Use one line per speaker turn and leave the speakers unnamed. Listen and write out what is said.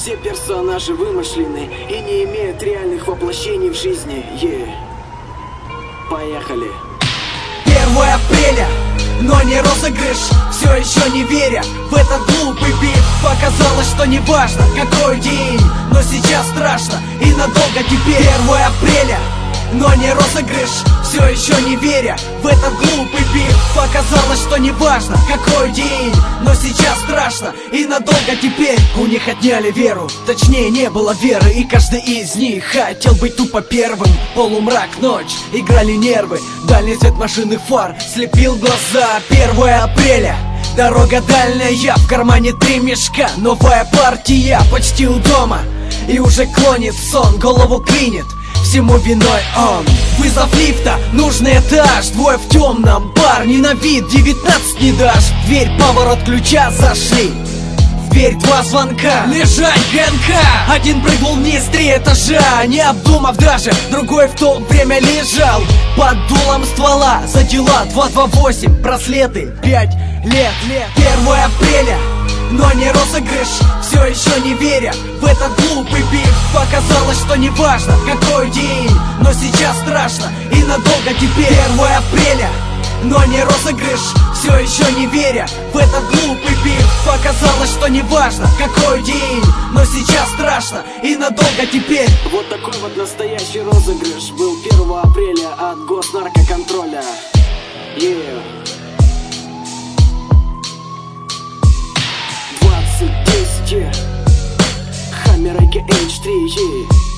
Все персонажи вымышлены и не имеют реальных воплощений в жизни. Поехали.
1 апреля, но не розыгрыш. Все еще не веря в этот глупый бит. Показалось, что не важно, какой день, но сейчас страшно и надолго теперь. 1 апреля, но не розыгрыш. Все еще не веря в этот глупый бит. Показалось, что не важно, какой день, но сейчас страшно и надолго теперь. У них отняли веру, точнее не было веры, и каждый из них хотел быть тупо первым. Полумрак, ночь, играли нервы, дальний свет машины фар слепил глаза. 1 апреля, дорога дальняя, в кармане 3 мешка. Новая партия почти у дома, и уже клонит сон, голову клинит. Всему виной он. Вызов лифта, нужный этаж. Двое в темном, парни на вид 19 не дашь. В дверь поворот ключа, зашли. В дверь 2 звонка. Лежать ГНК. Один прыгнул вниз 3 этажа, не обдумав даже. Другой в то время лежал под дулом ствола. За дела 228, браслеты 5 лет. 1 апреля, но не розыгрыш. Все еще не веря в этот глупый бит. Показалось, что не важно, какой день, но сейчас страшно и надолго теперь. 1 апреля, но не розыгрыш. Все еще не веря в этот глупый бит. Показалось, что не важно, какой день, но сейчас страшно и надолго теперь.
Вот такой вот настоящий розыгрыш был 1 апреля от госнаркоконтроля. 2010 Хаммер AKH3